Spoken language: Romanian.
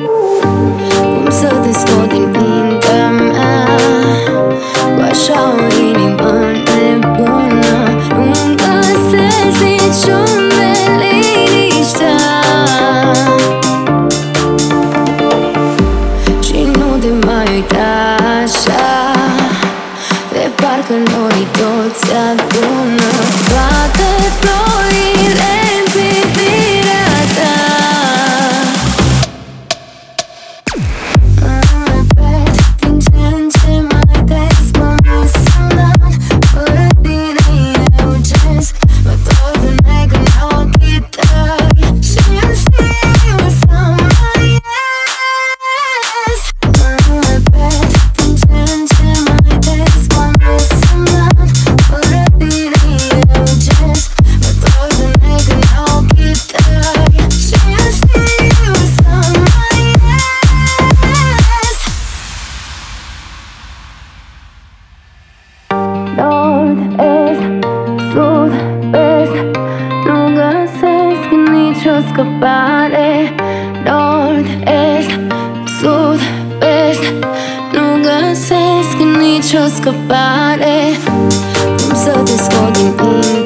Cum să te scot din mintea mea cu așa o inimă nebună? Nu-mi găsesc niciunde liniștea și nu te mai uita așa, de parcă norii toți se adună. Toate ploile în privirea ta. Din ce în ce mai des mă misunat, fără tine eu gest, mă tot înnec în ochii tăi și-mi știu să mă ies. Repet, din ce în ce mai des mă misunat, fără tine eu gest, mă tot înnec în ochii tăi și-mi știu să mă ies. Nord, est, sud, vest, nu găsesc nicio scăpare. Nord, est, sud, vest, nu găsesc nicio scăpare. Cum să te scot din